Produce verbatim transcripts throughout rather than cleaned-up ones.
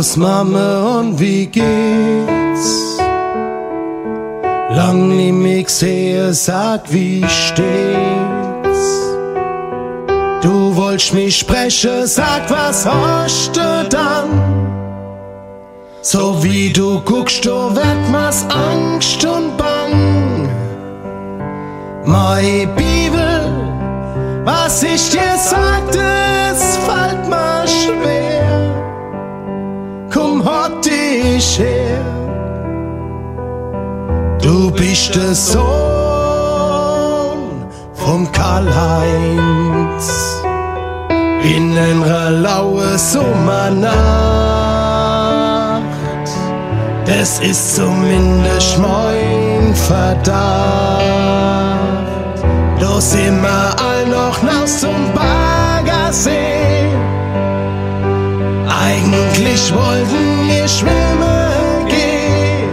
Servus Mama und wie geht's? Lang nie mich sehe, sag wie steht's? Du wolltest mich sprechen, sag was hast du dann? So wie du guckst, du wird mir's Angst und Bang. Meine Bibel, was ich dir sagte, es fällt mir schwer. Komm, halt dich her. Du bist der Sohn vom Karl-Heinz. In einer lauen Sommernacht, das ist zumindest mein Verdacht. Da sind wir all noch naus zum Baggersee. Eigentlich wollten wir schwimmen gehen.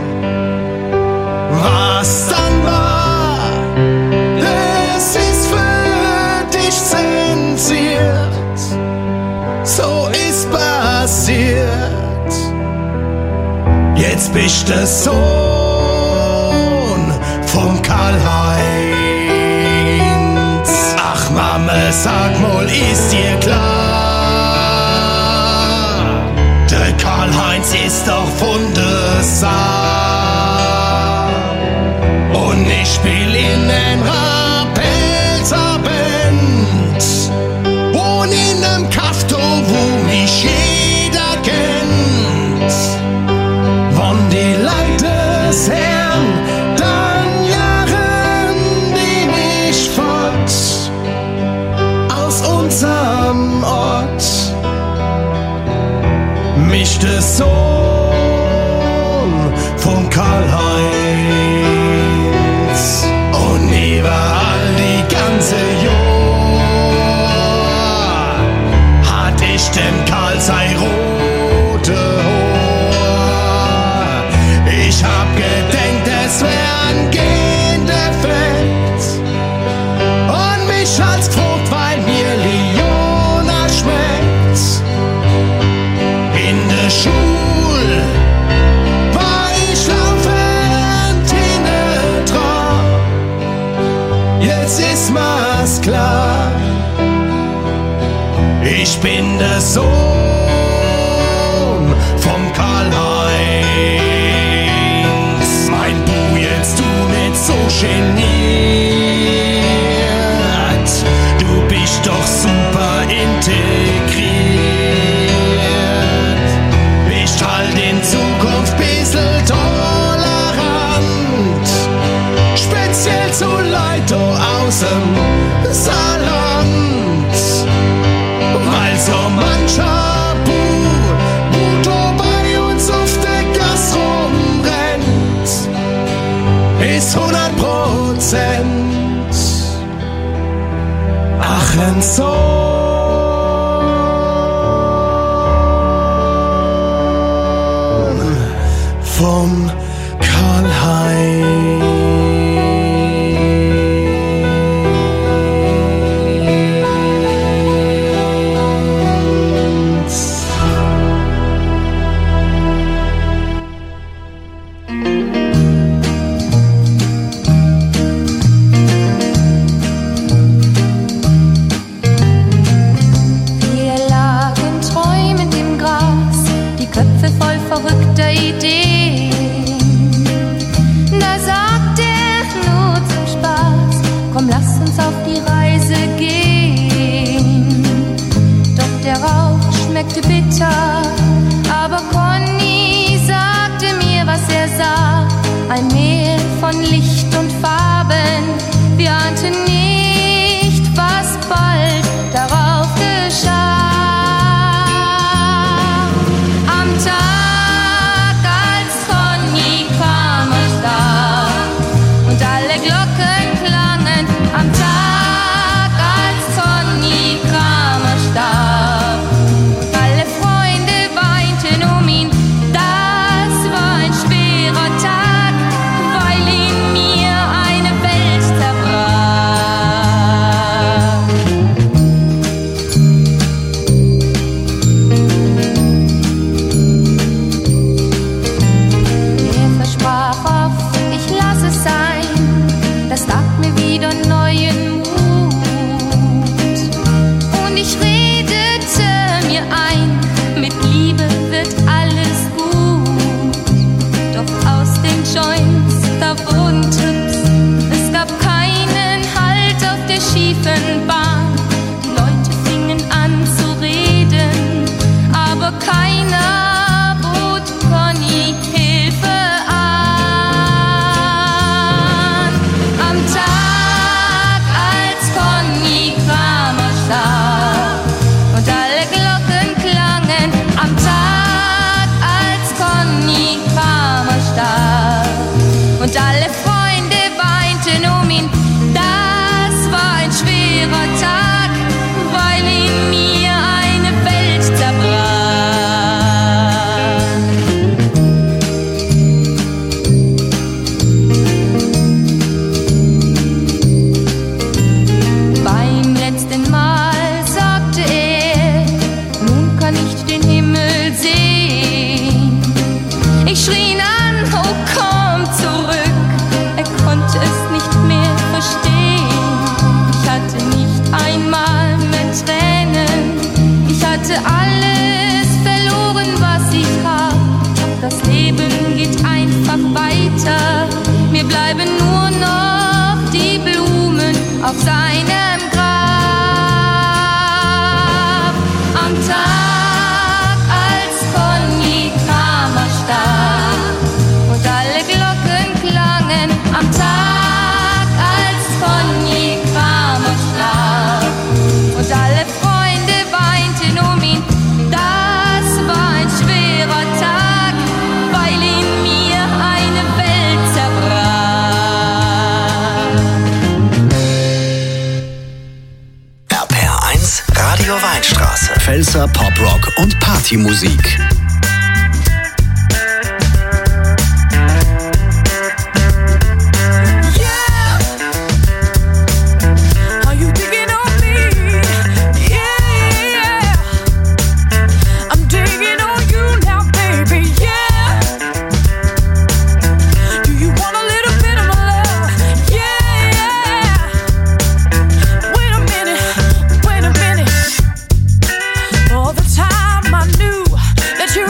Was dann war, das ist für dich zensiert. So ist passiert. Jetzt bist der Sohn vom Karl-Heinz. Ach Mama, sag mal, ist dir klar? Der Karl-Heinz ist doch von der Saar. Und ich spiel in einer Pelzerband. Wohn in einem Kaff, wo mich jeder kennt. Wann die Leute des Herrn dann jahren die mich fort aus unserem Ort. Mich der Sohn von Karl-Heinz und überall die ganze Jahr hat ich dem Karl sei rote Haar. Ich hab gedenkt, es wär ein Gendefekt und mich als gefragt, weil mir Leona schmeckt. In der Schule war ich laufend hinten dran. Jetzt ist mir's klar, ich bin der Sohn vom Karl-Heinz. Mein Bu, jetzt du nicht so geniert. Du bist doch super integriert. Bist halt in Zukunft bissl tolerant. Speziell zu Leute aus dem Saarland. Weil so mancher Bu, wo du bei uns auf der Gas rumrennt, ist hundert Prozent. Ach, ein Sohn vom Karl-Heinz. Wir lagen träumend im Gras, die Köpfe voll verrückter Ideen. Da sagt er nur zum Spaß, komm, lass uns auf die Reise gehen. Doch der Rauch schmeckte bitter, aber Conny sagte mir, was er sah. Ein Meer von Licht und Farben, wir ahnten nicht, was bald darauf geschah. Am Tag, als Conny kam, er starb und alle Glocken klangen. Am Tag, als Conny kam, er starb und alle Freunde weinten um ihn. Das war ein schwerer Tag, weil in mir Joints, da wurden Tipps. Es gab keinen Halt auf der schiefen Bahn. Die Leute fingen an zu reden, aber keiner bot Conny Hilfe an. Am Tag, als Conny Kramer starb und alle Glocken klangen, am Tag, als Conny Kramer starb und alle Freunde weinten um ihn, das war ein schwerer Tag, weil in mir eine Welt zerbrach. Beim letzten Mal sagte er, nun kann ich den Himmel sehen. Ich schrie ihn an, oh komm zurück, er konnte es nicht mehr verstehen. Ich hatte nicht einmal mehr Tränen, ich hatte alles verloren, was ich hab. Doch das Leben geht einfach weiter, mir bleiben nur noch die Blumen auf seinem Grab. Am Tag, als Conny Kramer starb und alle Glocken klangen, am Tag, als Conny Kramer starb und alle Freunde weinten um ihn, das war ein schwerer Tag, weil in mir eine Welt zerbrach. R P R eins Radio Weinstraße. Pfälzer Poprock und Partymusik. Are you digging on me? Yeah, I'm digging on you now, baby. Yeah. Do you want a little bit of my love? Yeah. Wait a minute, wait a minute. All the time I knew that you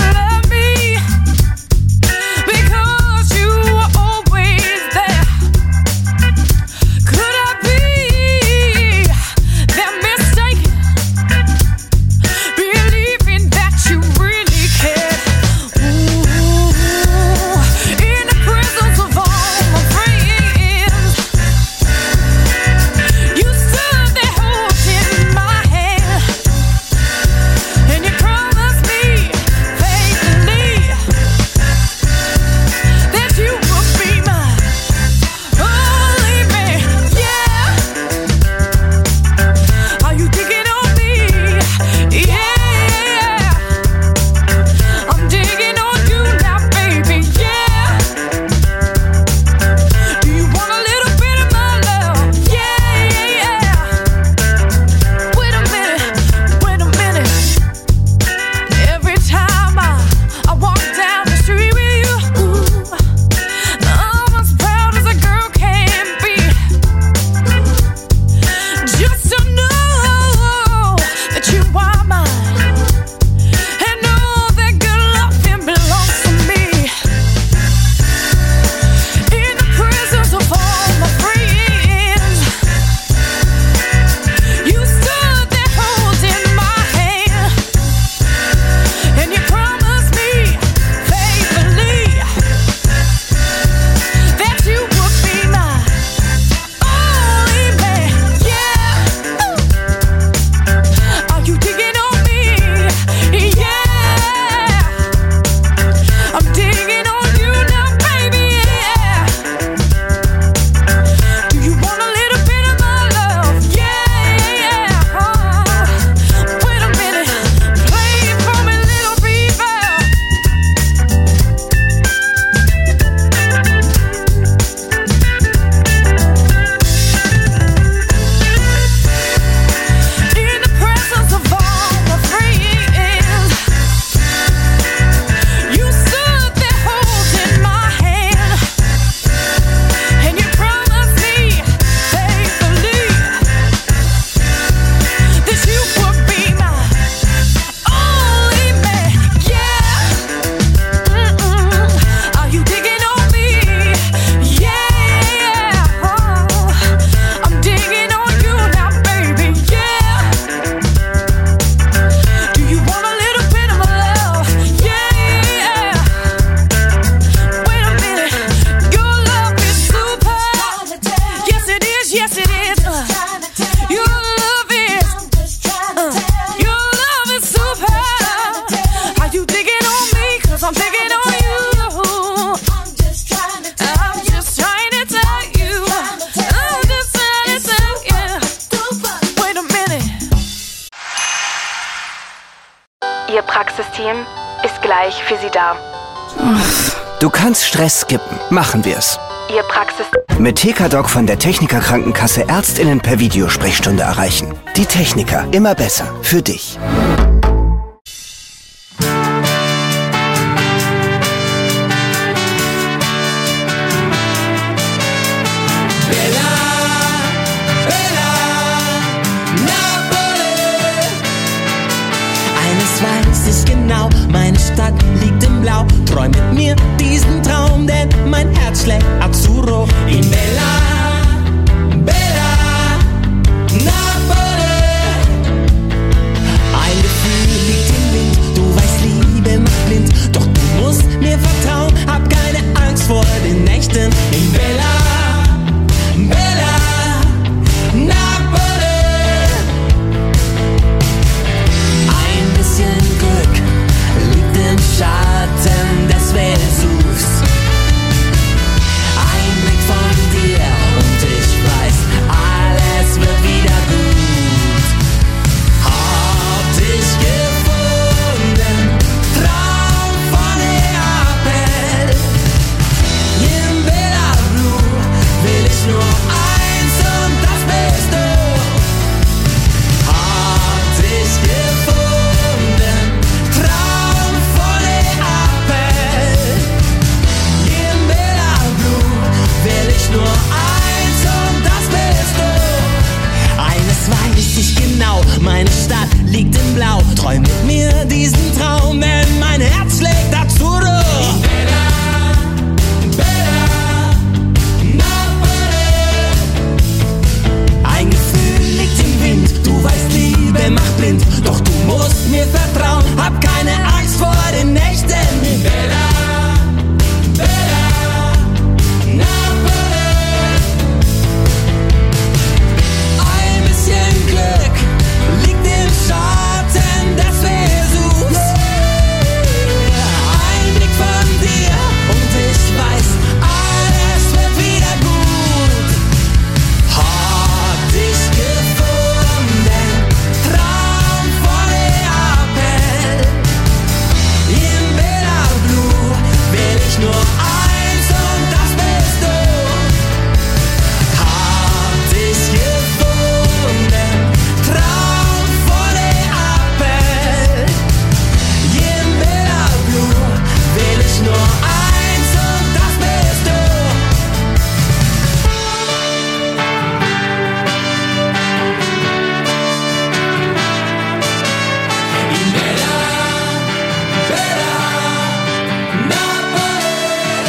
Team ist gleich für Sie da. Du kannst Stress skippen. Machen wir's. Ihr Praxis... Mit T K Doc von der Techniker Krankenkasse ÄrztInnen per Videosprechstunde erreichen. Die Techniker. Immer besser. Für dich. Meine Stadt liegt im Blau, träum mit mir diesen Traum, denn mein Herz schlägt Azzurro in Bella, Bella, Napoli. Ein Gefühl liegt im Wind, du weißt, Liebe macht blind, doch du musst mir vertrauen, hab keine Angst vor den Nächten in Bella, Bella, Napoli. Ein bisschen Glück im Schatten des Vesuvs. Ein Blick von dir und ich weiß, alles wird wieder gut. Hab dich gefunden, Traum von Neapel. In Bella Blue will ich nur eins und das bist du. Hab dich gefunden, Traum von will ich nur eins und das bist du. Eines weiß ich genau, meine Stadt liegt im Blau. Träum mit mir diesen Traum, denn mein Herz schlägt Azzurro. Bella, Bella, Napoli. Ein Gefühl liegt im Wind, du weißt, Liebe macht blind. Doch du musst mir vertrauen, hab keine Angst vor den Nächten. Bella, Bella, Napoli. Ein bisschen Glück liegt im Schatten des Vesuvs. Ein Blick von dir und ich weiß, alles wird wieder gut. Hab dich gefunden, Traum von Neapel. In Bella Blue will ich nur eins und das bist du. Hab dich gefunden, Traum von Neapel. In Bella Blue will ich nur eins und das bist du. In Bella, Bella, Napoli.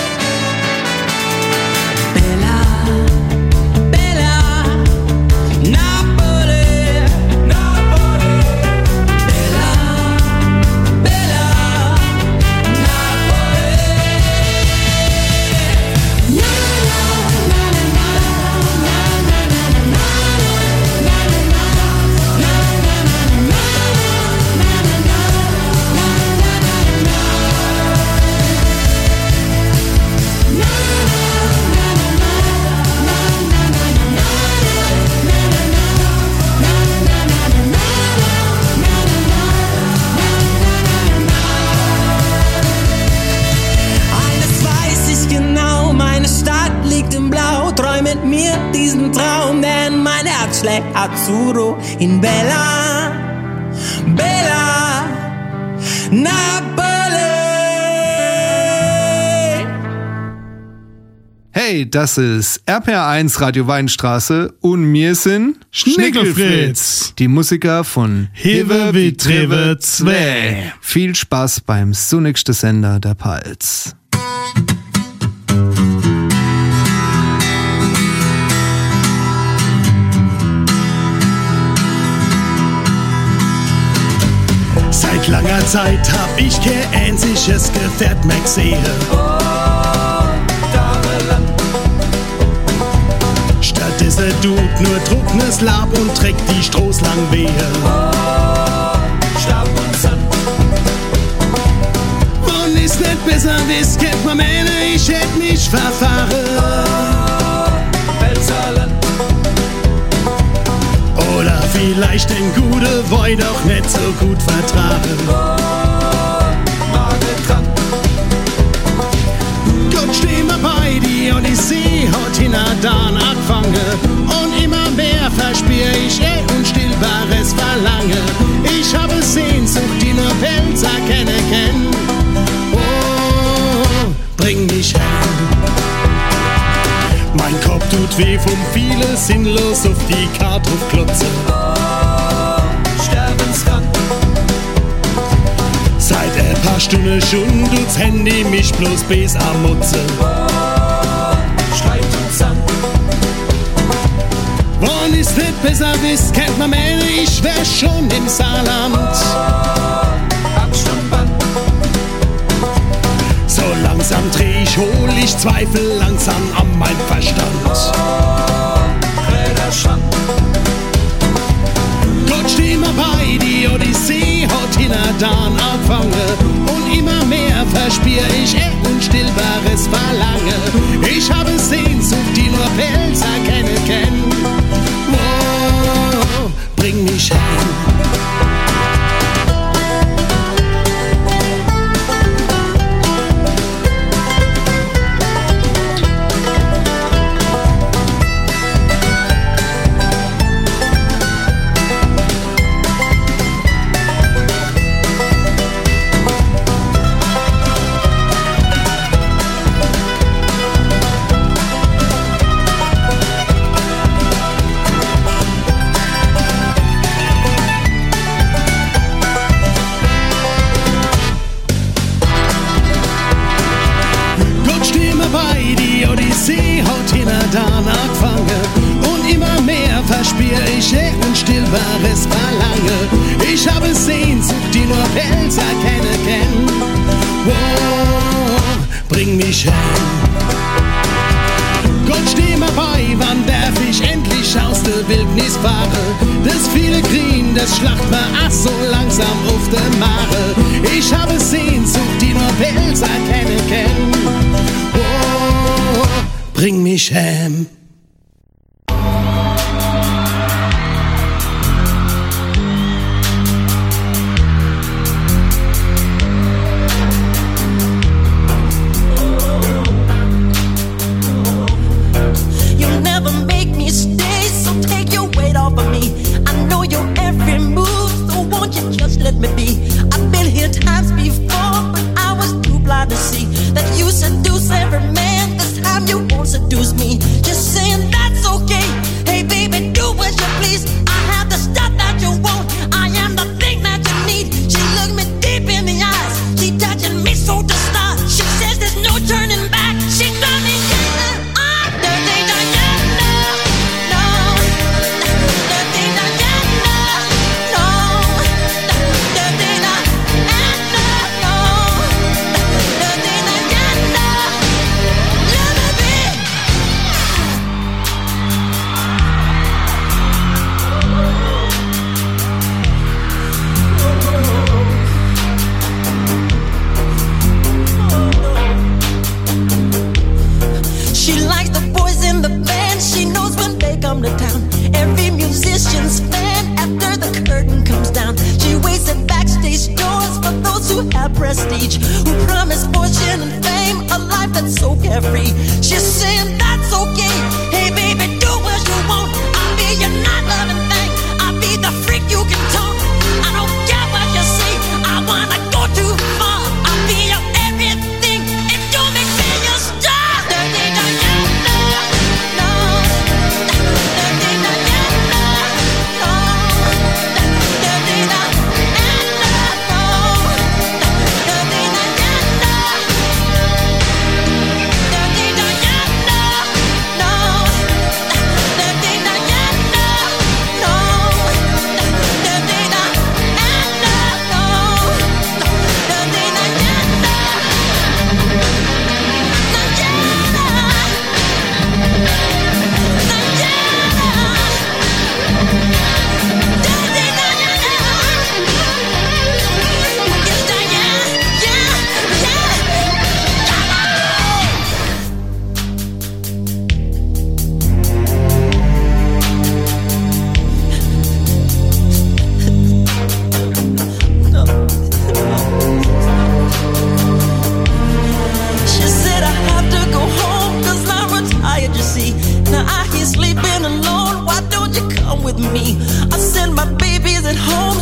Bella, Bella, Napoli, Napoli. Bella, Bella, Napoli. Eines weiß ich genau, meine Stadt liegt im Blau. Träum mit mir diesen Traum, denn mein Herz schlägt Azzurro in Bella, Bella, Napoli. Hey, das ist R P R eins Radio Weinstraße und wir sind Schnickelfritz. die Musiker von Hewe wie Trewe zwei. Viel Spaß beim sonnigsten Sender der Palz. Seit langer Zeit hab ich kein einziges Gefährt mehr gesehen. Statt dieser Dude nur trockenes Lab und trägt die Stroß lang wehe. Und ist nicht besser, wisst, kennt man meine, ich hätt mich verfahren. Oder vielleicht den gute Boy doch nicht so gut vertragen. Hinadan anfange. Und immer mehr verspür ich ein unstillbares Verlangen. Ich habe Sehnsucht, die nur Pelzer kennen kennen. Oh, bring mich heim. Mein Kopf tut weh vom viele sinnlos auf die Karte klotze. Oh, Sterbensgang. Seit ein paar Stunden schon tut's Handy mich bloß bis am Mutze. Oh, Streit und Zank. Wann ist nicht besser wisst, kennt man meine, ich wär schon im Saarland. Oh, Abstandband. So langsam dreh ich, hol ich Zweifel langsam an mein Verstand. Oh, Räderschwank. Gott steh mir bei, die Odyssee hat Hinadan anfange. Und immer mehr verspür ich ein unstillbares Verlangen. Ich habe Sehnsucht, die nur Pelzer kennen kennen. Oh, bring mich heim. Hinadan anfange. Und immer mehr verspür ich ein unstillbares Verlangen. Ich habe Sehnsucht, die nur Pelzer kennen kennen. Oh, bring mich heim. Gott steh mir bei, wann darf ich endlich aus der Wildnis fahren? Das viele Grün, das schlacht mir ach so langsam auf der Mare. Ich habe Sehnsucht, die nur Pelzer kennen kennen. Oh, bring mich heim. You'll never make me stay, so take your weight off of me. I know your every move, so won't you just let me be? I've been here times before, but I was too blind to see that you seduce every man. This time you won't seduce me. Just saying that's okay. Hey baby, do as you please. I have the stuff that you want. I am the thing that you need. She looked me deep in the eyes. She touching me so to start. She says there's no turning back. She told me yeah, I'm the thing that you know. No, the thing that you know. No, the thing that I know. The thing that you know. Let me be. She likes the boys in the band. She knows when they come to town. Every musician's fan after the curtain comes down. She waits at backstage doors for those who have prestige, who promise fortune and fame, a life that's so carefree. She's saying that's okay. Hey baby, do what you want. I'll be your not loving thing. I'll be the freak you can talk. I don't care what you say. I wanna go too far. I'll be your everything. If you make me your star, the thing that you know, no, the thing that you know, no, the thing that I know, the thing that you know, the thing that you know.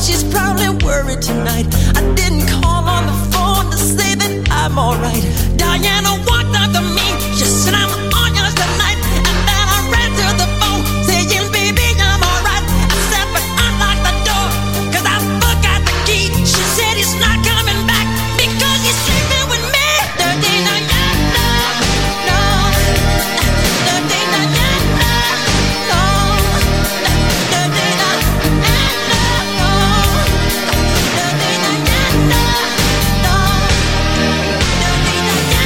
she's probably worried tonight. I didn't call on the phone to say that I'm alright. Diana walked up to me, she said I'm on yours tonight. And then I ran to the phone, saying baby I'm alright. I said but unlock the door, cause I forgot the key. She said he's not coming back, because he's sleeping with me. Dirty Diana, no. Dirty Diana, no. Dirty Diana, no. Dirty Diana, no. Dirty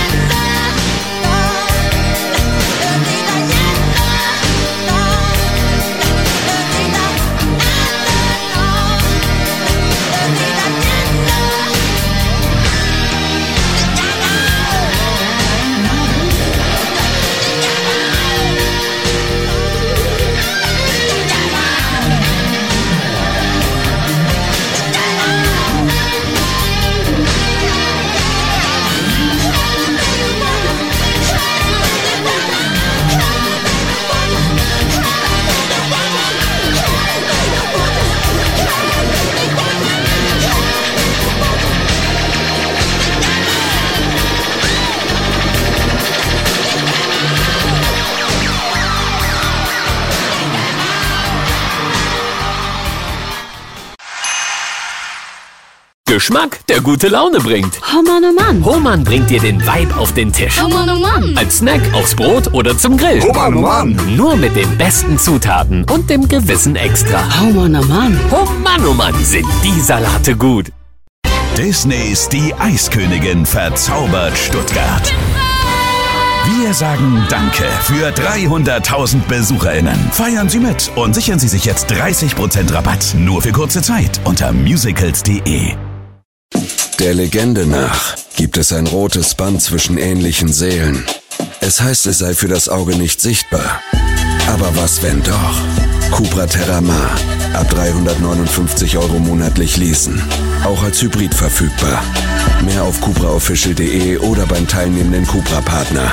Geschmack, der gute Laune bringt. Oh Mann, oh Mann. Hohmann bringt dir den Vibe auf den Tisch. Oh Mann, oh Mann. Als Snack, aufs Brot oder zum Grill. Oh Mann, oh Mann. Nur mit den besten Zutaten und dem gewissen Extra. Oh Mann, oh Mann. Oh Mann, oh Mann, sind die Salate gut. Disneys Die Eiskönigin verzaubert Stuttgart. Wir sagen Danke für dreihunderttausend BesucherInnen. Feiern Sie mit und sichern Sie sich jetzt dreißig Prozent Rabatt. Nur für kurze Zeit unter musicals punkt de. Der Legende nach gibt es ein rotes Band zwischen ähnlichen Seelen. Es heißt, es sei für das Auge nicht sichtbar. Aber was, wenn doch? Cupra Terramar. Ab dreihundertneunundfünfzig Euro monatlich leasen. Auch als Hybrid verfügbar. Mehr auf cupra official punkt de oder beim teilnehmenden Cupra-Partner.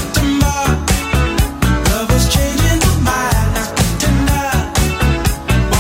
Love was changing my mind. Tonight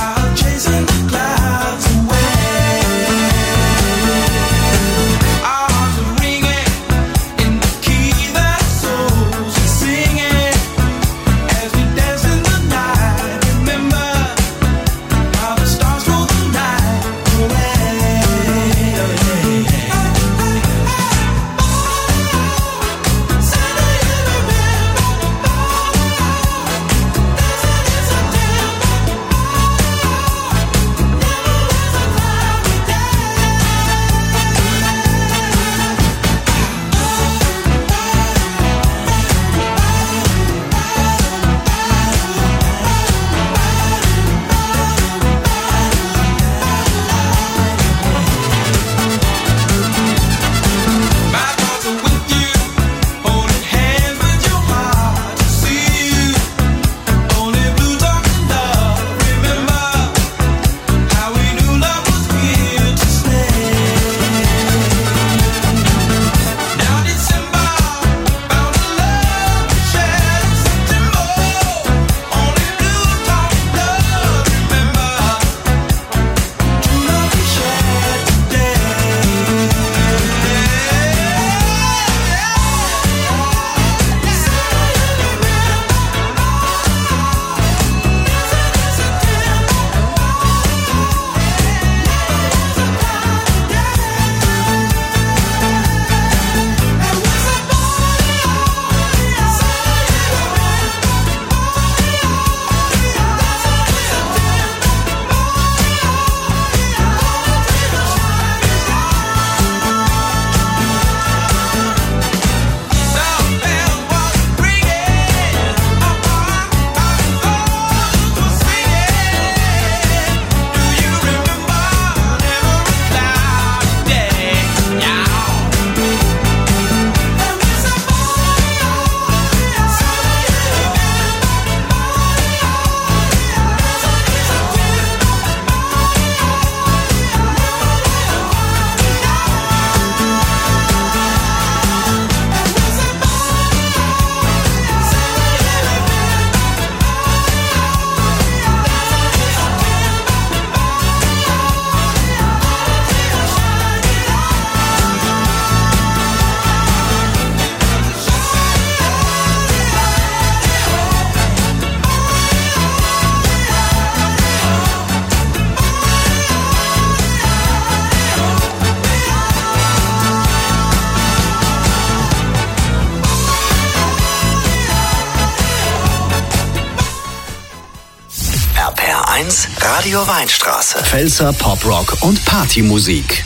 Radio Weinstraße. Pfälzer Poprock und Partymusik.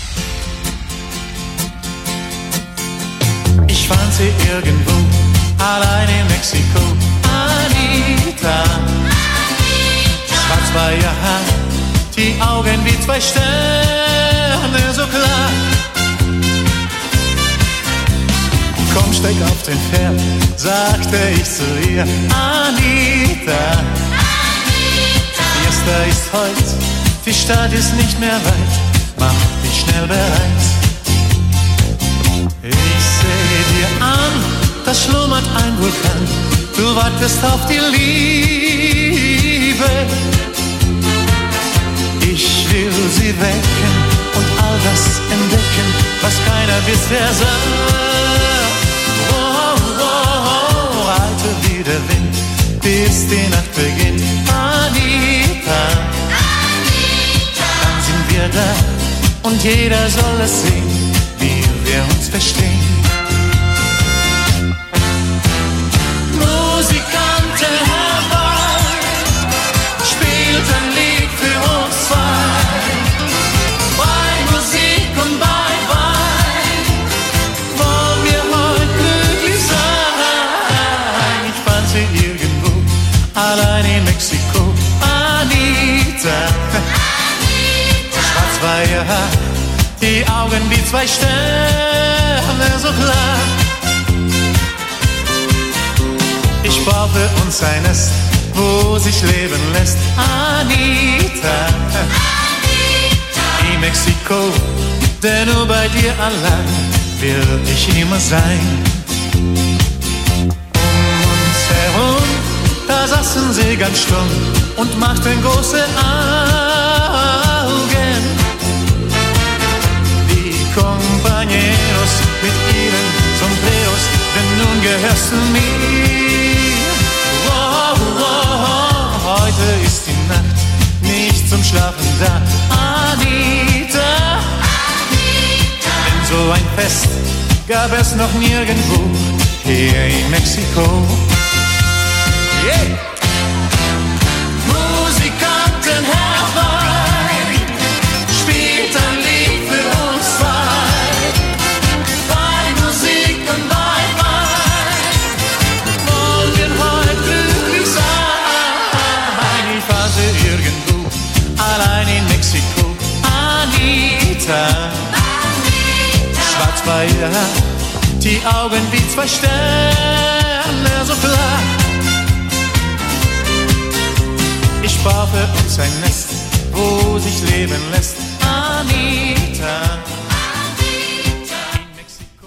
Ich fand sie irgendwo, allein in Mexiko. Anita, schwarz war ihr Haar, die Augen wie zwei Sterne, so klar. Komm, steig auf den Pferd, sagte ich zu ihr. Anita, Fiesta ist heut, die Stadt ist nicht mehr weit, mach dich schnell bereit. Ich sehe dir an, da schlummert ein Vulkan, du wartest auf die Liebe. Ich will sie wecken und all das entdecken, was keiner bisher sah. Oh, oh, oh, reite wie der Wind, bis die Nacht beginnt. Anita, Anita, dann sind wir da und jeder soll es sehen, wie wir uns verstehen. Musikanten herbei, spielt ein Lied für uns zwei. Bei Musik und bei Wein wollen wir heute glücklich sein. Ich fand sie irgendwo, allein in Mexiko. Anita, Anita, schwarz war ihr Haar, die Augen wie zwei Sterne, so klar. Ich baue für uns ein Nest, wo sich leben lässt. Anita, Anita, in Mexiko, denn nur bei dir allein will ich immer sein. Um uns herum, da saßen sie ganz stumm und machten große Augen. Compañeros mit ihren Sombreros, denn nun gehörst du mir. Oh, oh, oh, heute ist die Nacht nicht zum Schlafen da. Anita, Anita, denn so ein Fest gab es noch nirgendwo hier in Mexiko. Yeah. Musikanten herbei, spielt ein Lied für uns zwei. Bei Musik und bei Wein wollen wir heute glücklich sein. Ich war sie irgendwo, allein in Mexiko. Anita, Anita, schwarz war ihr Haar, die Augen wie zwei Sterne, so klar. Ich baue für uns ein Nest, wo sich leben lässt. Anita, Anita, in Mexiko.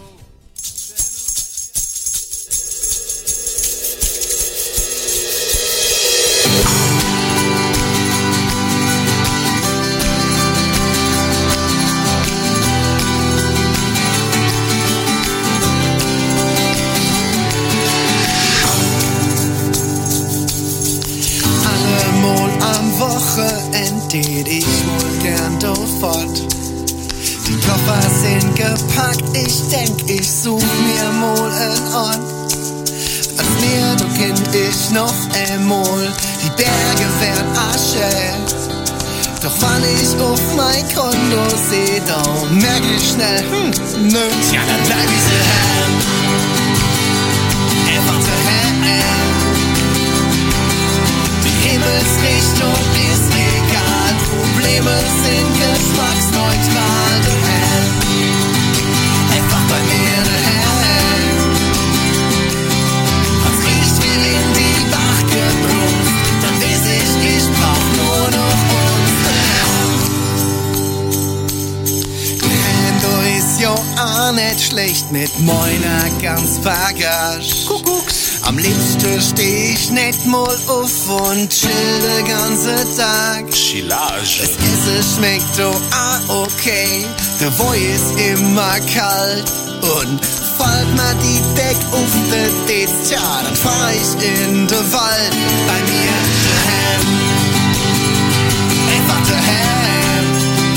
Geht ich wohl gern dort fort. Die Koffer sind gepackt, ich denk, ich such mir mal einen Ort. Als mir du Kind ich noch einmal, die Berge werden Asche. Doch wann ich auf mein Konto seh, da merk ich schnell, hm, nö, ja dann bleib ich so heim. Einfach so heim. Die Himmelsrichtung ist egal, Probleme sind geschmacksneutral, daheim. Einfach bei mir daheim. Was riecht mir in die Bachgebrust, dann weiß ich, ich brauch nur noch uns daheim. Daheim, du ist ja auch nicht schlecht mit meiner ganz Bagage. Kuckucks. Am liebsten steh ich nicht mal auf und chill den ganzen Tag. Chillage. Das Essen schmeckt so ah okay. Der Woi ist immer kalt und fällt mir die Deck auf den Ditz, tja, dann fahr ich in den Wald. Bei mir daheim. Einfach daheim.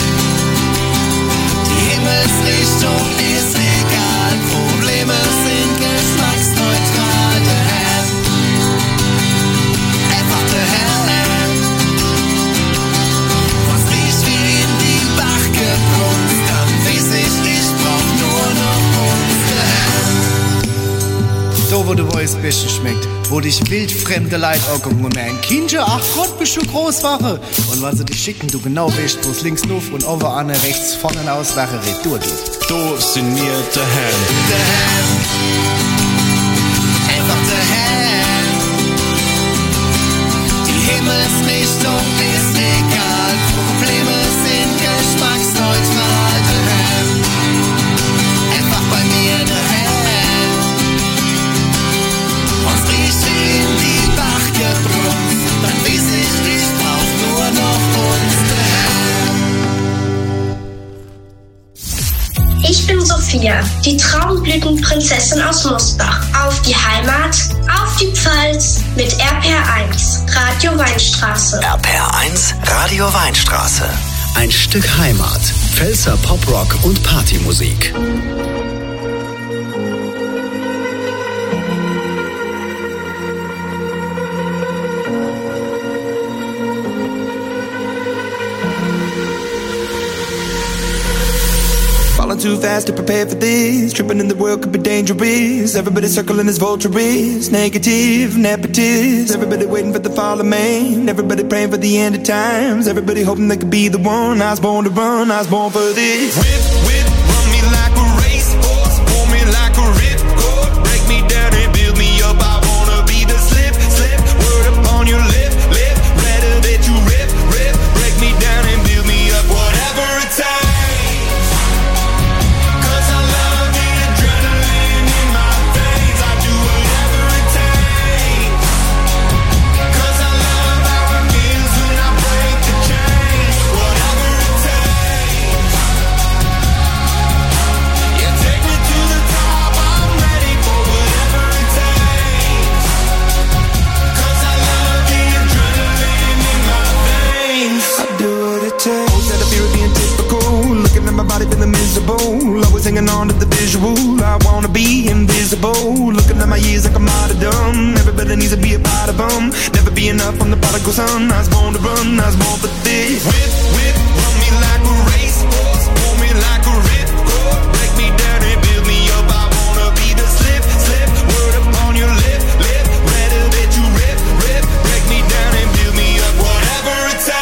Die Himmelsrichtung ist egal. Probleme sind geschmacksneutral. Daheim. Einfach daheim. du weißt, bisschen schmeckt. Wo dich wildfremde Leid angucken und ein Kindchen, ach Gott, bist du Großwache. Und wenn sie dich schicken, du genau weißt, wo's links nuff und over an rechts vorne aus Wache red. Du, du. Du sind mir daheim. Daheim. Einfach daheim. Die Himmelsrichtung ist egal. Probleme sind geschmacksneutral. Daheim. Einfach bei mir daheim. Uns riecht in die Bach gebrummt. Dann weiß ich, ich brauch nur noch uns daheim. Ich bin Sophia, die Traumblütenprinzessin aus Mosbach. Auf die Heimat, auf die Pfalz mit R P R eins, Radio Weinstraße. R P R eins, Radio Weinstraße. Ein Stück Heimat. Pfälzer Poprock und Partymusik. Falling too fast to prepare for this. Tripping in the world could be dangerous. Everybody circling as vultures. Negative, nepotist. Everybody waiting for the fall of man. Everybody praying for the end of times. Everybody hoping they could be the one. I was born to run, I was born for this. Whip, whip, run me like a racehorse. Pull me like a ripcord. Break me down and build me up. I wanna be the slip, slip. Word upon your lip, lip. Better that you rip, rip. Break me down and build me up. Whatever it takes. Feeling miserable, always hanging on to the visual. I wanna be invisible, looking at my years like I'm out of dumb. Everybody needs to be a part of them. Never be enough on the prodigal son. I was born to run, I was born for this. Whip, whip, run me like a racehorse, pull me like a ripcord. Break me down and build me up. I wanna be the slip, slip. Word upon your lip, lip. Better that you rip, rip. Break me down and build me up. Whatever it takes.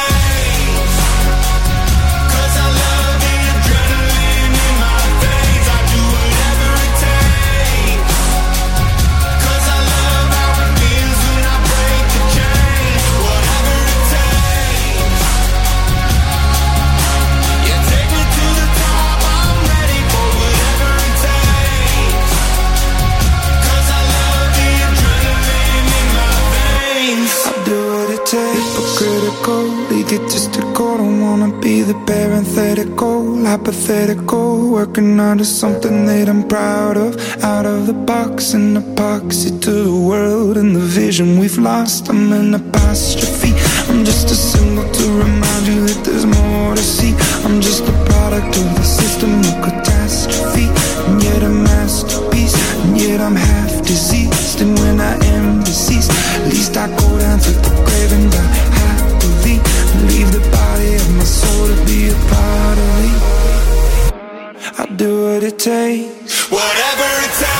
Egotistical, don't wanna be the parenthetical, hypothetical, working onto something that I'm proud of. Out of the box, an epoxy to the world and the vision we've lost. I'm an apostrophe, I'm just a symbol to remind you that there's more to see. I'm just a product of the system of catastrophe, and yet a masterpiece, and yet I'm half diseased. And when I am deceased, at least I go down to the grave and die happily. Leave the body of my soul to be a part of me. I'll do what it takes, whatever it takes.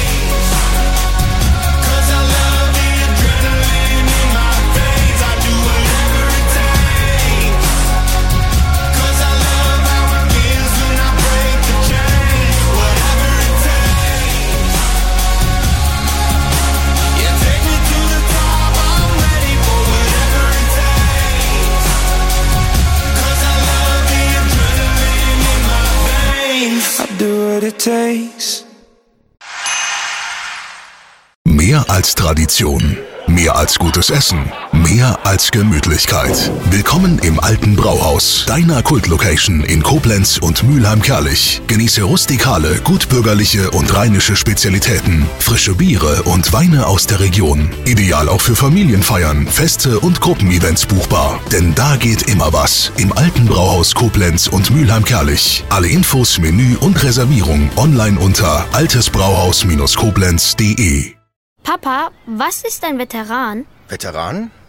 It takes. Mehr als Tradition, mehr als gutes Essen, mehr als Gemütlichkeit. Willkommen im Alten Brauhaus, deiner Kultlocation in Koblenz und Mülheim-Kärlich. Genieße rustikale, gutbürgerliche und rheinische Spezialitäten, frische Biere und Weine aus der Region. Ideal auch für Familienfeiern, Feste und Gruppenevents buchbar. Denn da geht immer was. Im Alten Brauhaus Koblenz und Mülheim-Kärlich. Alle Infos, Menü und Reservierung online unter altesbrauhaus Bindestrich koblenz punkt de. Papa, was ist ein Veteran? Veteran?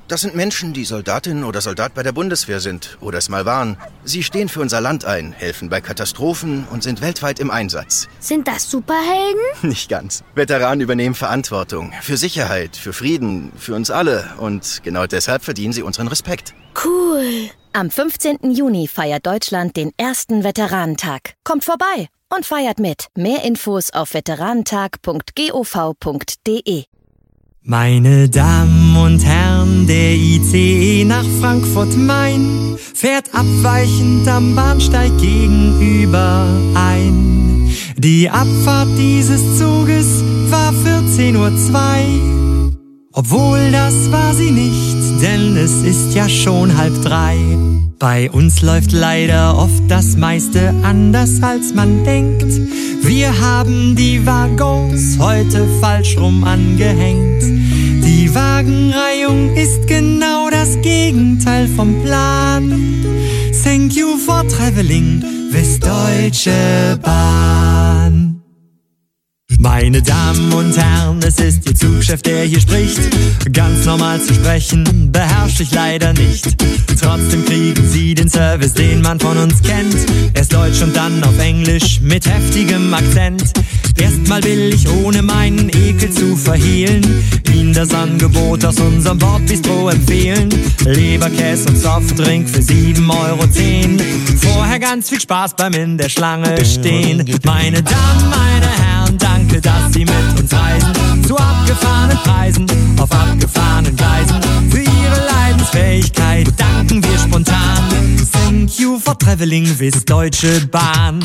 Das sind Menschen, die Soldatin oder Soldat bei der Bundeswehr sind oder es mal waren. Sie stehen für unser Land ein, helfen bei Katastrophen und sind weltweit im Einsatz. Sind das Superhelden? Nicht ganz. Veteranen übernehmen Verantwortung für Sicherheit, für Frieden, für uns alle. Und genau deshalb verdienen sie unseren Respekt. Cool. Am fünfzehnten Juni feiert Deutschland den ersten Veteranentag. Kommt vorbei und feiert mit. Mehr Infos auf veteranentag punkt gov punkt de. Meine Damen und Herren, der I C E nach Frankfurt-Main fährt abweichend am Bahnsteig gegenüber ein. Die Abfahrt dieses Zuges war vierzehn Uhr zwei. Obwohl das war sie nicht, denn es ist ja schon halb drei. Bei uns läuft leider oft das meiste anders als man denkt. Wir haben die Waggons heute falsch rum angehängt. Die Wagenreihung ist genau das Gegenteil vom Plan. Thank you for traveling with Deutsche Bahn. Meine Damen und Herren, es ist Ihr Zugchef, der hier spricht. Ganz normal zu sprechen beherrsche ich leider nicht. Trotzdem kriegen Sie den Service, den man von uns kennt. Erst Deutsch und dann auf Englisch mit heftigem Akzent. Erstmal will ich, ohne meinen Ekel zu verhehlen, Ihnen das Angebot aus unserem Bordbistro empfehlen. Leberkäse und Softdrink für sieben Euro zehn. Vorher ganz viel Spaß beim in der Schlange stehen. Meine Damen, meine Herren, danke, dass Sie mit uns reisen. Zu abgefahrenen Preisen, auf abgefahrenen Gleisen. Für Ihre Leidensfähigkeit danken wir spontan. Thank you for traveling with Deutsche Bahn.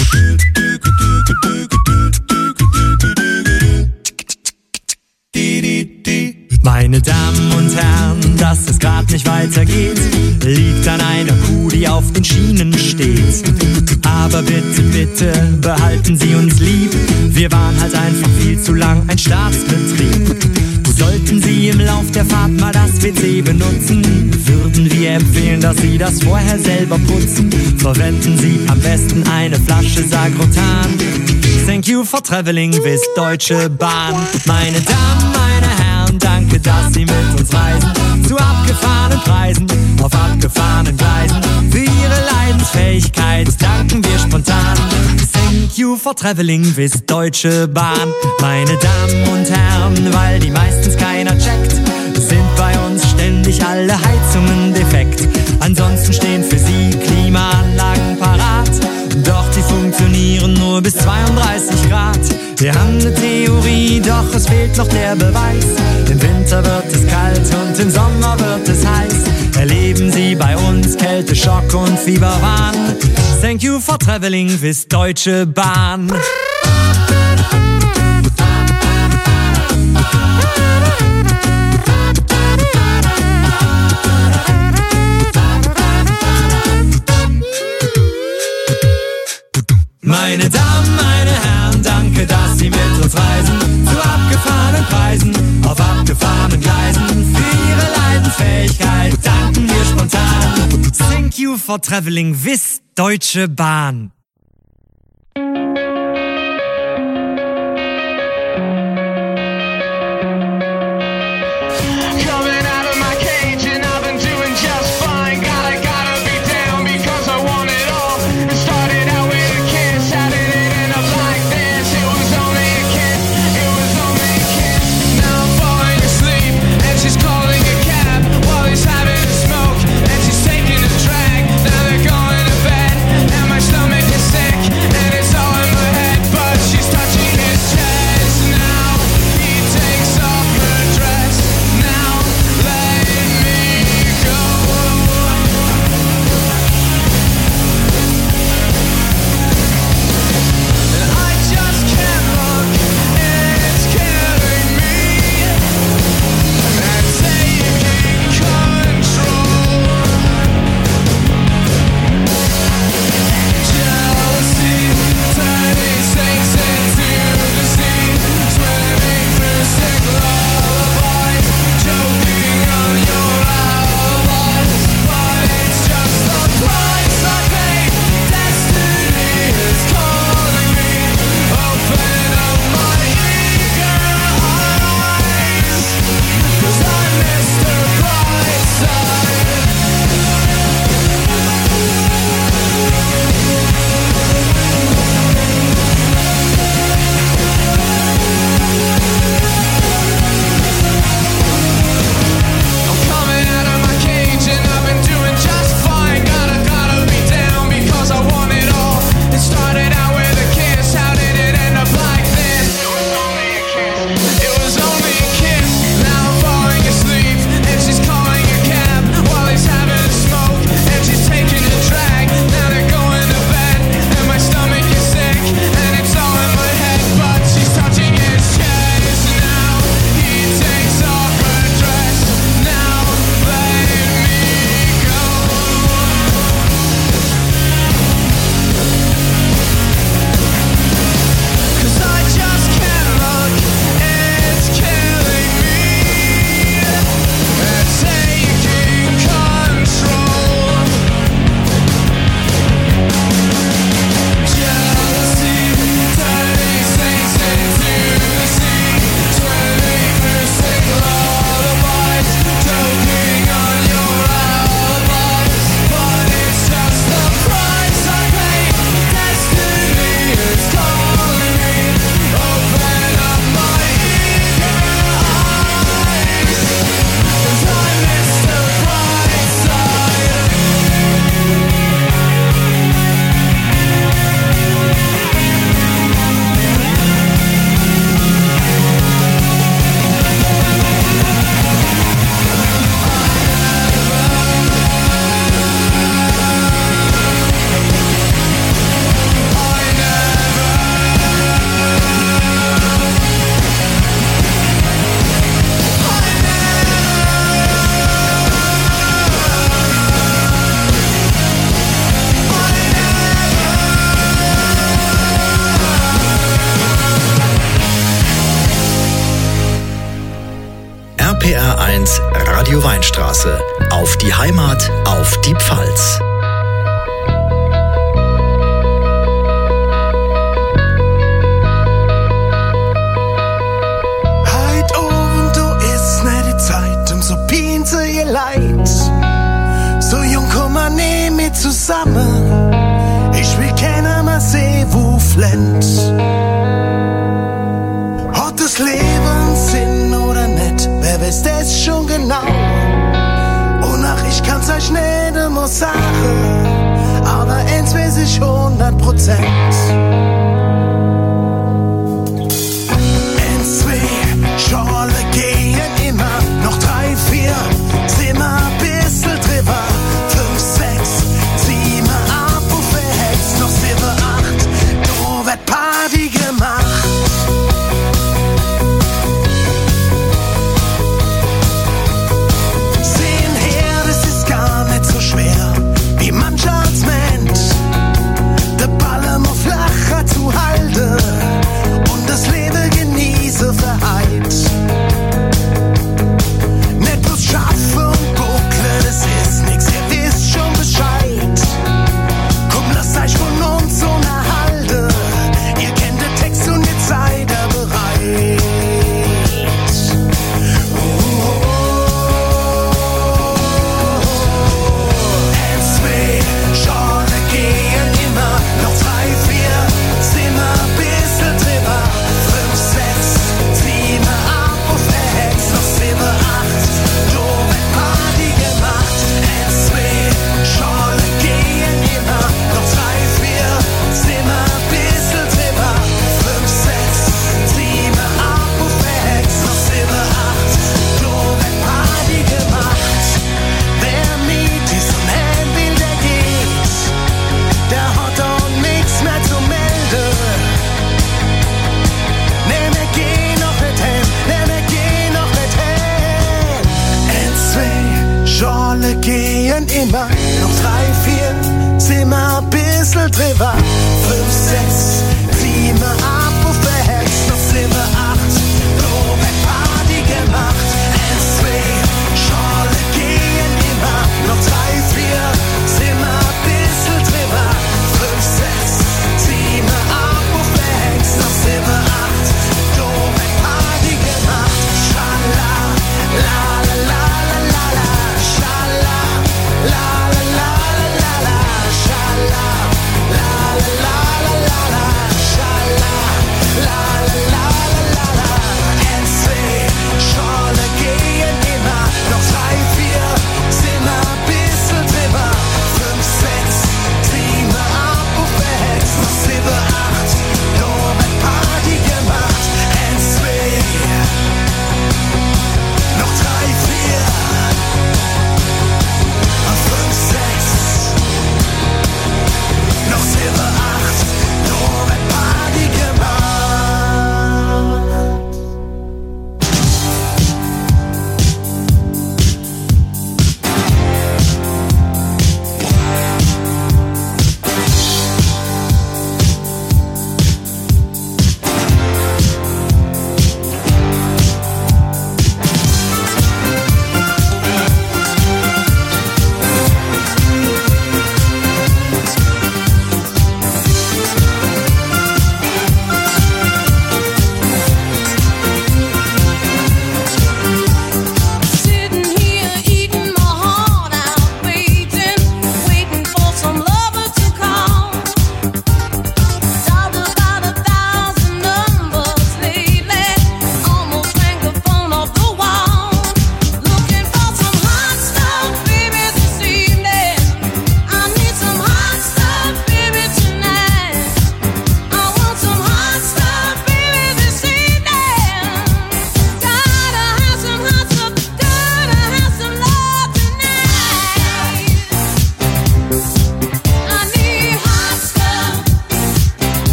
Meine Damen und Herren, dass es grad nicht weitergeht, liegt an einer Kuh, die auf den Schienen steht. Aber bitte, bitte, behalten Sie uns lieb. Wir waren halt einfach viel zu lang ein Staatsbetrieb. Sollten Sie im Lauf der Fahrt mal das W C benutzen, würden wir empfehlen, dass Sie das vorher selber putzen. Verwenden Sie am besten eine Flasche Sagrotan. Thank you for traveling with Deutsche Bahn. Meine Damen, meine Herren, danke, dass Sie mit uns reisen. Zu abgefahrenen Preisen, auf abgefahrenen Gleisen. Für Ihre Leidensfähigkeit danken wir spontan. Thank you for traveling with Deutsche Bahn. Meine Damen und Herren, weil die meistens keiner checkt, sind bei uns ständig alle Heizungen defekt. Ansonsten stehen für Sie Klimaanlagen parat, doch die funktionieren nur bis zweiunddreißig Grad. Wir haben eine Theorie, doch es fehlt noch der Beweis. Im Winter wird es kalt und im Sommer wird es heiß. Erleben Sie bei uns Kälte, Schock und Fieberwahn. Thank you for traveling with Deutsche Bahn. Meine Damen, meine Herren, danke, dass Sie mit uns reisen. Zu abgefahrenen Preisen, auf abgefahrenen Gleisen. Für Ihre Leidensfähigkeit danken wir spontan. Thank you for traveling with Deutsche Bahn. Stomach Weinstraße. Auf die Heimat, auf die Pfalz. Heit oben, du ist nicht die Zeit, um so pinse ihr Leid. So jung komm man nie mit zusammen. Ich will keiner mal sehen, wo flennt. Hat das Leben Sinn oder nicht? Wer weiß das schon genau? Und ach, ich kann's euch nicht immer sagen, aber eins weiß ich hundert Prozent. Eins, zwei, Schorle gehen immer, noch drei, vier, sind wir ein bisschen drüber. Fünf, sechs, sieben, ab und verhext, noch sieben, acht, du wird Party gemacht. Sehen her, das ist gar nicht so schwer, wie mancher als Mensch, der Ball immer flacher zu halten und das Leben genieße verheit. Nicht bloß schaffe und guckle, das ist nix, ihr wisst schon Bescheid. Komm, lasst euch von uns unterhalten, ihr kennt den Text und ihr seid da bereit. Eins, zwei, Schorle gehen immer, noch drei, vier, sind wir ein bisschen drüber. Fünf, sechs, sieben, ab und verhext, noch sieben, acht, du wird Party gemacht. Eins, zwei, Schorle gehen immer, noch drei, vier, sind wir ein bisschen drüber. Fünf, sechs, sieben, ab und verhext, noch sieben, acht, du wird Party gemacht. Wer mit diesem Hand will, der geht, der hat auch nix mehr zu melden. Nee, wir gehen noch nicht hin, nee, wir gehen noch nicht hin. Eins, zwei, Schorle gehen immer, noch drei, vier, sind wir ein bisschen drüber. Fünf, sechs, sieben, ab und verhext, noch sieben, acht, du wird Party gemacht. Eins, zwei, Schorle gehen immer, noch drei, vier, sind wir ein bisschen drüber. Fünf, sechs, sieben, ab und verhext, noch sieben, acht, du wird Party gemacht. Schala, la la la la la la, Schala, la la la la la la, Schala, la la la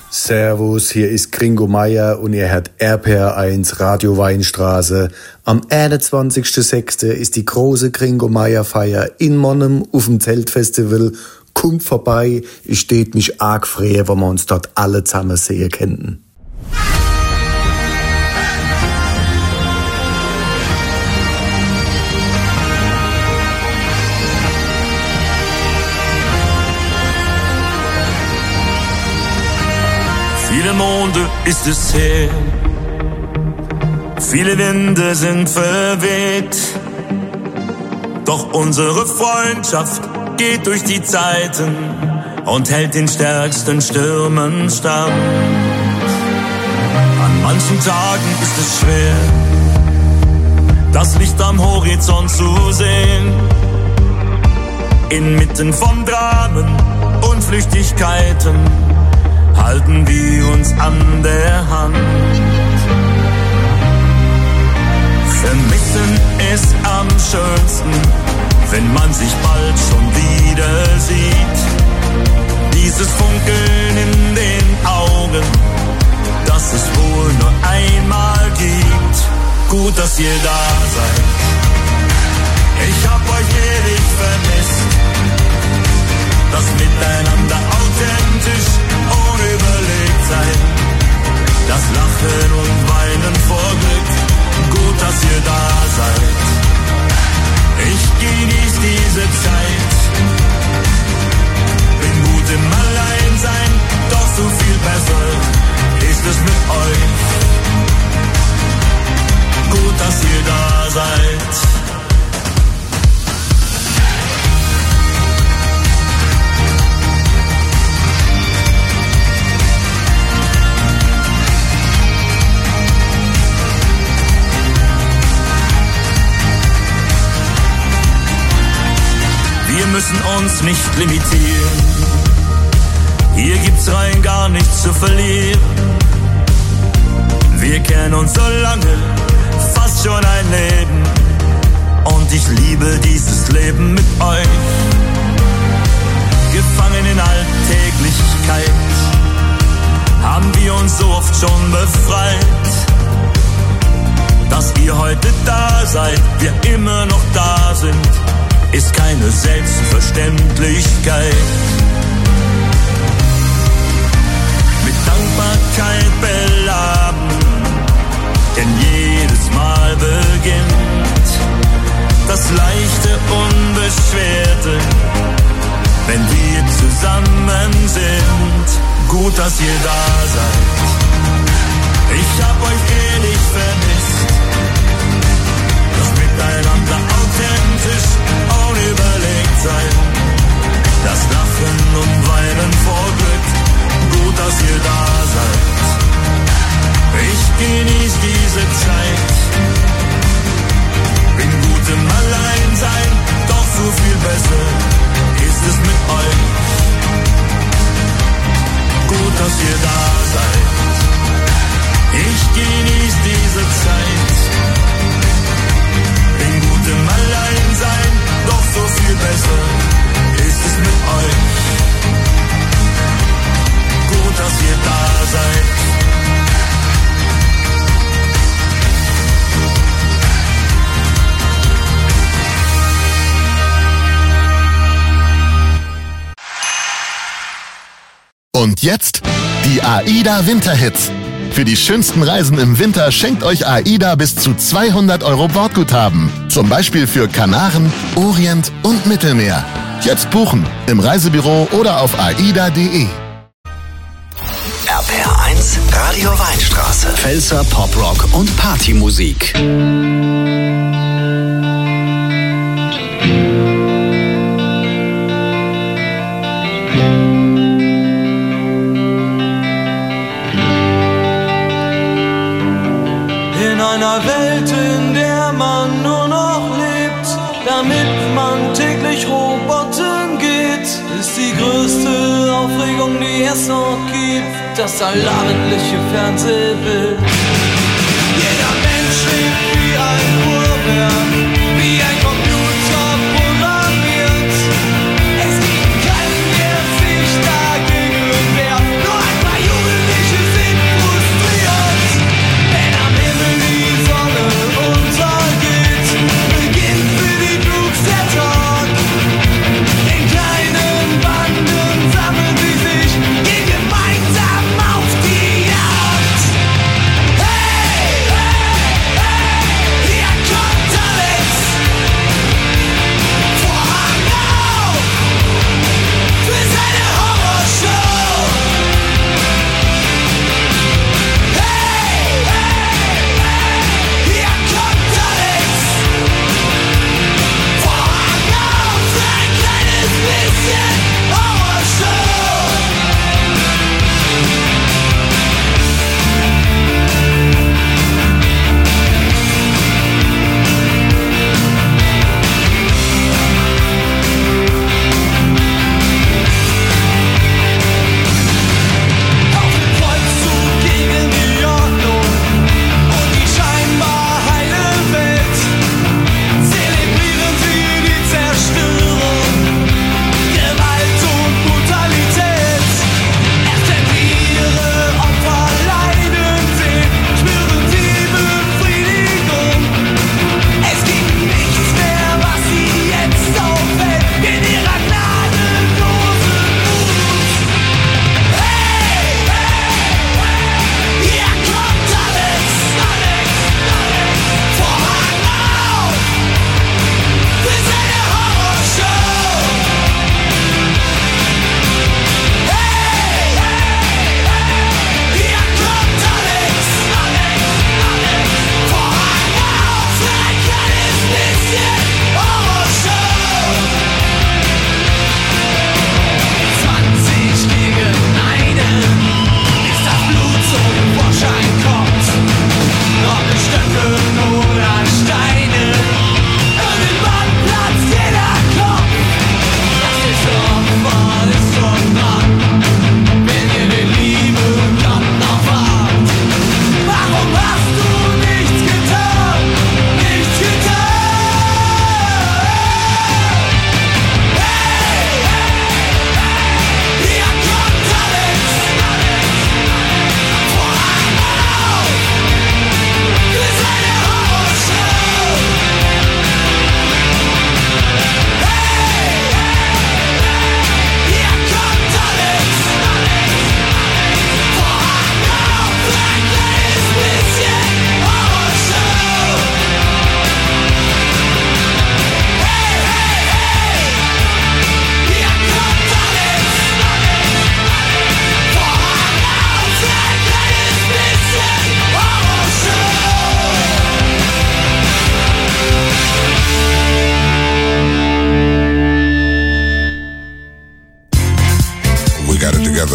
Servus, hier ist Gringo Meier und ihr hört R P R eins Radio Weinstraße. Am einundzwanzigsten sechsten ist die große Gringo Meier Feier in Monnem auf dem Zeltfestival. Kommt vorbei, ich steht mich arg freue, wenn wir uns dort alle zusammen sehen könnten. Viele Monde ist es her, viele Winde sind verweht, doch unsere Freundschaft geht durch die Zeiten und hält den stärksten Stürmen stand. An manchen Tagen ist es schwer, das Licht am Horizont zu sehen, inmitten von Dramen und Flüchtigkeiten halten wir uns an der Hand. Vermissen ist am schönsten, wenn man sich bald schon wieder sieht. Dieses Funkeln in den Augen, das es wohl nur einmal gibt. Gut, dass ihr da seid. Ich hab euch ewig vermisst. Das Miteinander authentisch, unüberlegt sein. Das Lachen und Weinen vor Glück. Gut, dass ihr da seid. Ich genieß diese Zeit. Bin gut im Alleinsein, doch so viel besser ist es mit euch. Gut, dass ihr da seid. Wir müssen uns nicht limitieren. Hier gibt's rein gar nichts zu verlieren. Wir kennen uns so lange, fast schon ein Leben. Und ich liebe dieses Leben mit euch. Gefangen in Alltäglichkeit haben wir uns so oft schon befreit. Dass ihr heute da seid, wir immer noch da sind, ist keine Selbstverständlichkeit. Mit Dankbarkeit beladen, denn jedes Mal beginnt das leichte, unbeschwerte, wenn wir zusammen sind. Gut, dass ihr da seid. Ich hab euch ewig vermisst. Das Miteinander authentisch, unüberlegt sein. Das Lachen und Weinen vor Glück. Gut, dass ihr da seid. Ich genieß diese Zeit. Bin gut im Alleinsein, doch so viel besser ist es mit euch. Gut, dass ihr da seid. Ich genieß diese Zeit. Bin gut im Alleinsein, doch so viel besser ist es mit euch. Gut, dass ihr da seid. Und jetzt die AIDA Winterhits. Für die schönsten Reisen im Winter schenkt euch AIDA bis zu zweihundert Euro Bordguthaben. Zum Beispiel für Kanaren, Orient und Mittelmeer. Jetzt buchen im Reisebüro oder auf aida punkt de. R P R eins Radio Weinstraße. Pfälzer Poprock und Partymusik. In einer Welt, in der man nur noch lebt, damit man täglich Robotern geht, ist die größte Aufregung, die es noch gibt, das allabendliche Fernsehbild. Jeder Mensch lebt wie ein Uhrwerk, wie ein Computer programmiert. Es gibt keinen, der sich dagegen wehrt, nur ein paar Jubel.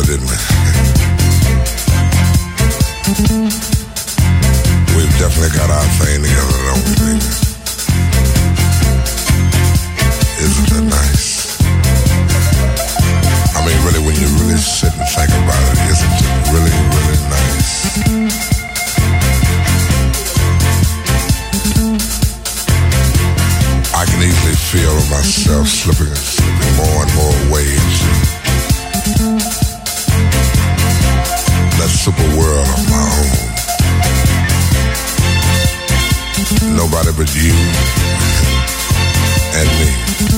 together, didn't we? We've definitely got our thing together, don't we, baby? Isn't that nice? I mean, really, when you really sit and think about it, isn't it really, really nice? I can easily feel myself slipping and slipping more and more waves. That super world of my own. Nobody but you and me.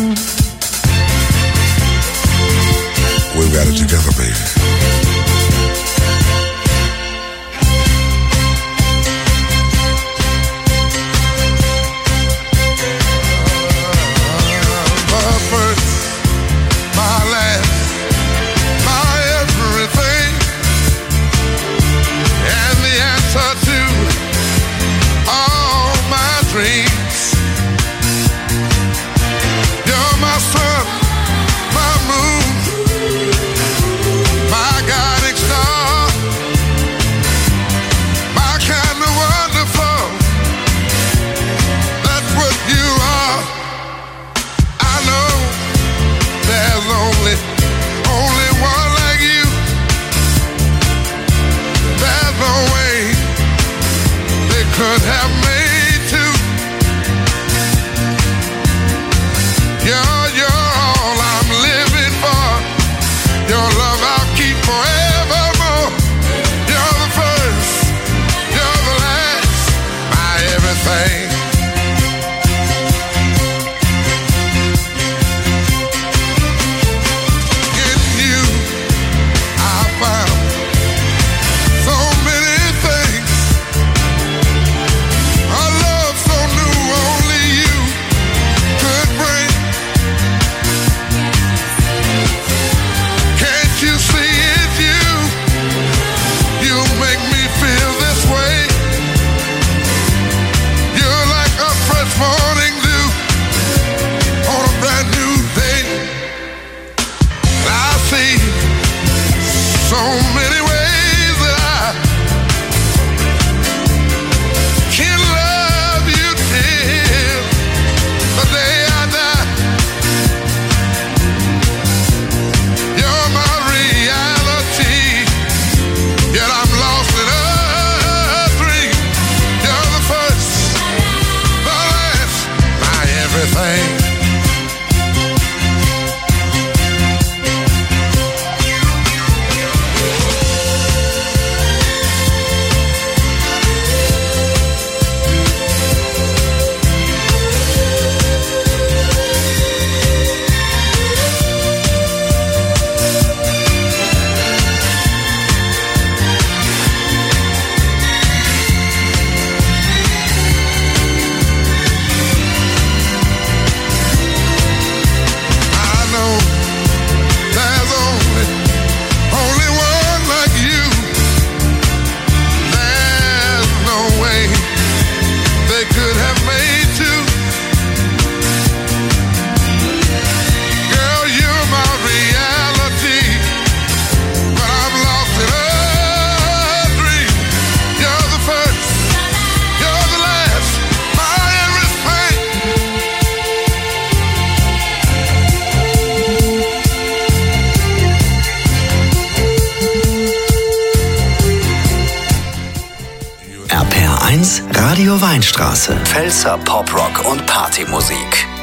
We've got it together, baby. Could have made two. You're, you're all I'm living for. Your love I'll keep forevermore. You're the first, you're the last, my everything. In you, I found so many things. A love so new, only you could bring. Can't you see it's you? You make me feel this way. You're like a fresh morning dew on a brand new day. I see so many ways that I can love you till the day I die. You're my reality, yet I'm lost in a dream. You're the first, the last, my everything. I know there's only, only one like you. There's no way they could have made two. Girl, you're my reality, but I'm lost in a dream. You're the first, you're the last, my everything. R P R eins Radio Weinstraße. Pfälzer Poprock und Partymusik.